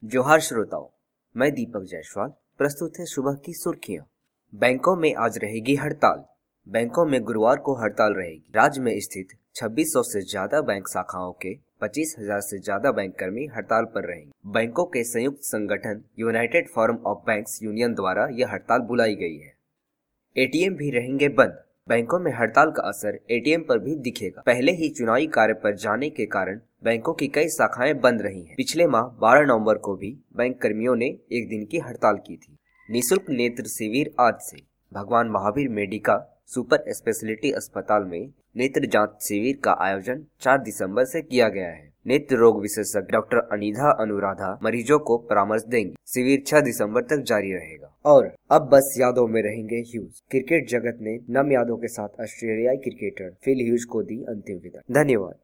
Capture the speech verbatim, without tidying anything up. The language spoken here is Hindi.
जोहार श्रोताओं, मैं दीपक जायसवाल। प्रस्तुत है सुबह की सुर्खियां। बैंकों में आज रहेगी हड़ताल। बैंकों में गुरुवार को हड़ताल रहेगी। राज्य में स्थित छब्बीस सौ से ज्यादा बैंक शाखाओं के पच्चीस हज़ार से ज्यादा बैंक कर्मी हड़ताल पर रहेंगे। बैंकों के संयुक्त संगठन united forum of banks union द्वारा यह हड़ताल बुलाई गई है। एटीएम भी रहेंगे बंद। बैंकों में हड़ताल का असर एटीएम पर भी दिखेगा। पहले ही चुनावी कार्य पर जाने के कारण बैंकों की कई शाखाएं बंद रही हैं। पिछले माह बारह नवंबर को भी बैंक कर्मियों ने एक दिन की हड़ताल की थी। निःशुल्क नेत्र शिविर आज से। भगवान महावीर मेडिका सुपर स्पेशलिटी अस्पताल में नेत्र जांच शिविर का आयोजन चार दिसंबर से किया गया है। नेत्र रोग विशेषज्ञ डॉक्टर अनिधा अनुराधा मरीजों को परामर्श देंगे। शिविर छह दिसंबर तक जारी रहेगा। और अब बस यादों में रहेंगे ह्यूज। क्रिकेट जगत ने नम यादों के साथ ऑस्ट्रेलियाई क्रिकेटर फिल ह्यूज को दी अंतिम विदाई। धन्यवाद।